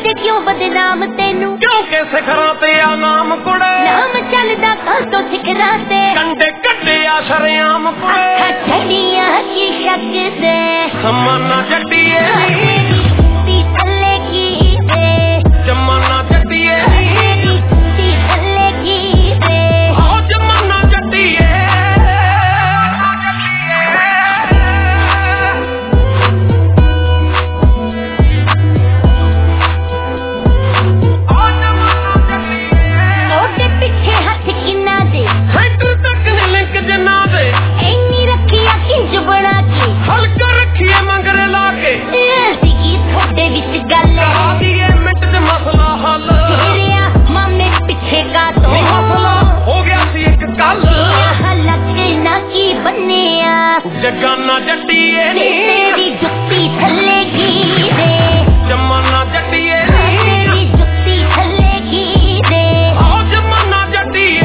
दे क्यों बदनाम तेनू क्योंकि सिखरां ते आ नाम कुड़े नाम चलदा कल तो सिखरां ते कंडे कड्डे आ शरेआम कुड़े अखा चढ़िया की शक दे समाना जट्टिए नी थल्ले की दे जमाना जट्टिए नी थल्ले की दे ओ जमाना जट्टिए हल्का रखिए मंगरे लाके थोड़े विच गल मिनट च मसला हल मामे पिछे का तो मसला हो गया सी एक कल लगना की बने जगाना जट्टिए तेरी जुत्ती थल्ले की दे जमाना जट्टिए तेरी जुत्ती थल्ले की दे आओ जमाना जट्टिए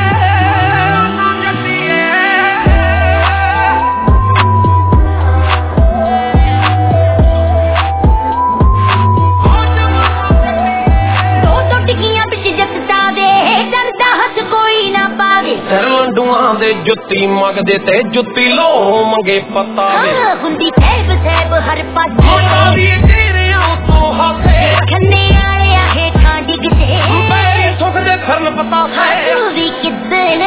लंडुआं दे जुत्ती मंगदे ते जुत्ती लो मंगे पता हुंदी सैब सैब हर पासे तेरियां तो हाथे खन्ने आले हेठां डिगदे सुख दे फिरन पता भी किदन